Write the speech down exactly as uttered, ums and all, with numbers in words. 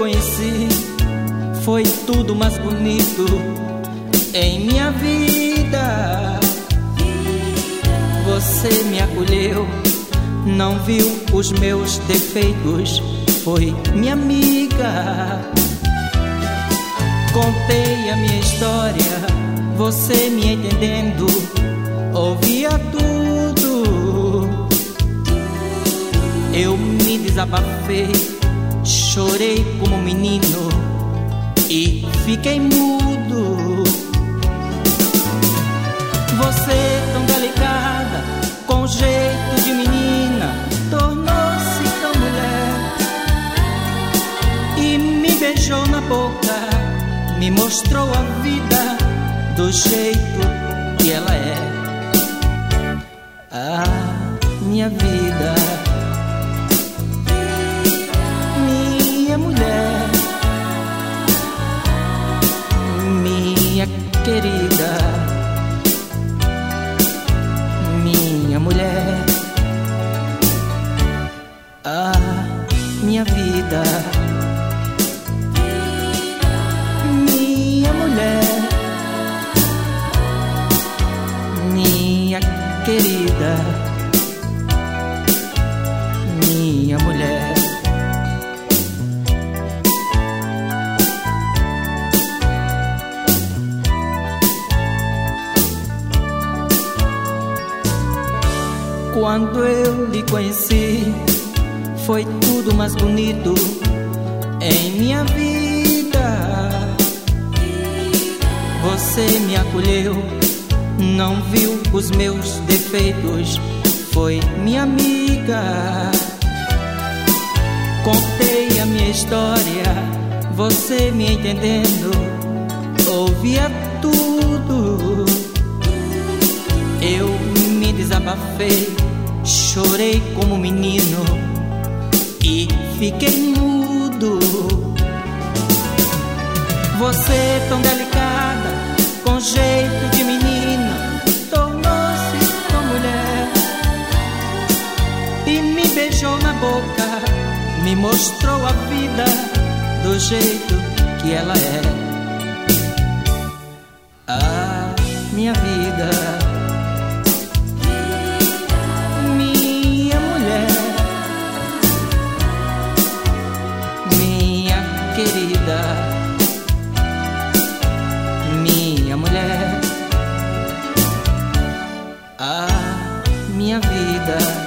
conheci, foi tudo mais bonito em minha vida. Você me acolheu, não viu os meus defeitos, foi minha amiga. Contei a minha história, você me entendendo, ouvia tudo. Eu me desabafei, chorei como um menino e fiquei mudo. Você tão delicada, com jeito de menina, tornou-se tão mulher e me beijou na boca, me mostrou a vida do jeito que ela é. Ah, minha vida, minha mulher, minha querida, minha mulher. Ah, minha vida, minha mulher, minha querida, minha mulher. Quando eu lhe conheci, foi tudo mais bonito em minha vida. Você me acolheu, não viu os meus defeitos, foi minha amiga. Contei a minha história, você me entendendo, ouvia tudo. Eu me desabafei, chorei como um menino e fiquei mudo. Você tão delicada, com jeito de menina, tornou-se tão mulher e me beijou na boca, me mostrou a vida do jeito que ela é. Ah, minha vida, minha mulher, minha querida, minha mulher. Ah, minha vida.